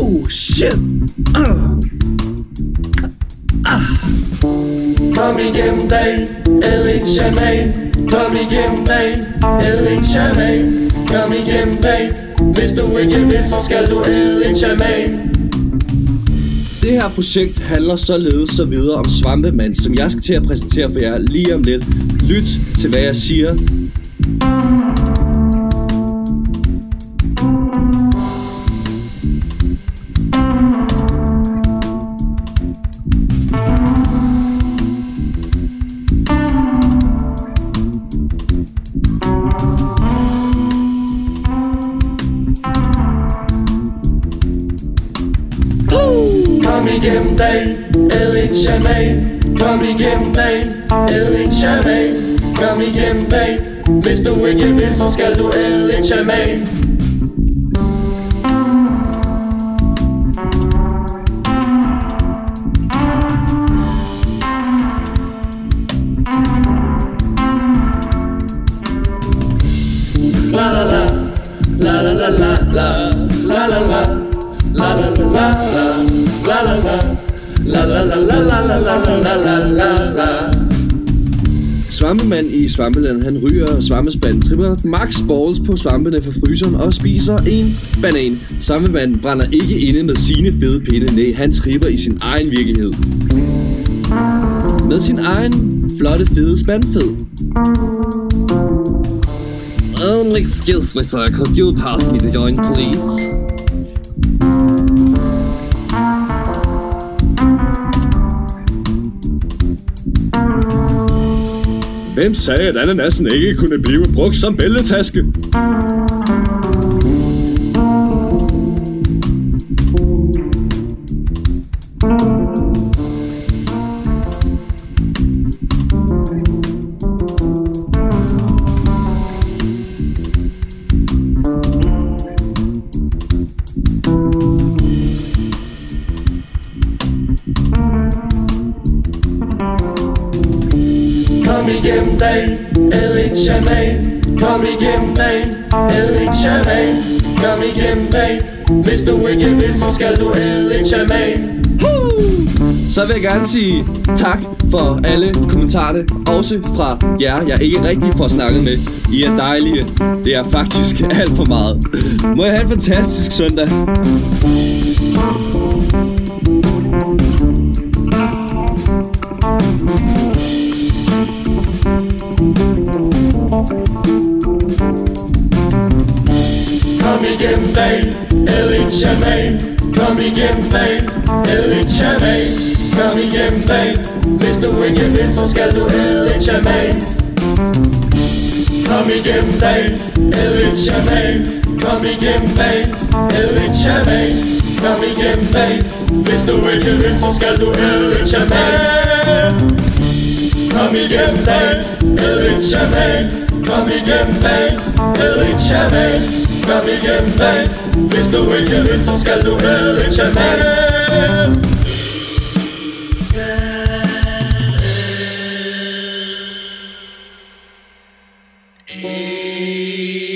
Oh shit. Kom igennem dagen, æd en shaman. Kom igennem dagen, æd en shaman. Kom igennem dagen, hvis du ikke vil, så skal du æde en shaman. Det her projekt handler således så videre om Svampemand, som jeg skal til at præsentere for jer lige om lidt. Lyt til hvad jeg siger. Kom igennem dagen, æd en shaman. Kom igennem dagen, æd en shaman. Kom igennem dagen, hvis du ikke vil, så skal du æde en shaman. La la la, la la la la la, la la la. La la la la la, la la la, la la la la la la la la la. Svampemand i Svampeland, han ryger svampespand, tripper max balls på svampene fra fryseren og spiser en banan. Svampemand brænder ikke inde med sine fede pinde, nej, han tripper i sin egen virkelighed. Med sin egen flotte fede spandfed. Excuse me sir, could you pass me the joint please? Hvem sagde, at ananasen ikke kunne blive brugt som bæltetaske? Kom igennem dagen, æd en shaman. Kom igennem dagen, æd en shaman. Kom igennem dagen, hvis du ikke vil, så skal du æde en shaman. Så vil jeg gerne sige tak for alle kommentarerne, også fra jer, jeg ikke rigtig får snakket med. I er dejlige. Det er faktisk alt for meget. Må jeg have en fantastisk søndag. Kom igennem dagen, æd en shaman. Kom igennem dagen, æd en shaman. Kom igennem dagen, hvis du ikke vil, så skal du æde en shaman. Kom igennem dagen, æd en shaman. Kom igennem dagen, æd en shaman. Kom igennem dagen, hvis du ikke vil, så skal du æde en shaman. Kom igennem dagen, æd en shaman. Kom igennem dagen, æd en shaman. Kom igennem dagen, hvis du ikke vil, så skal du æde en shaman. Skal æde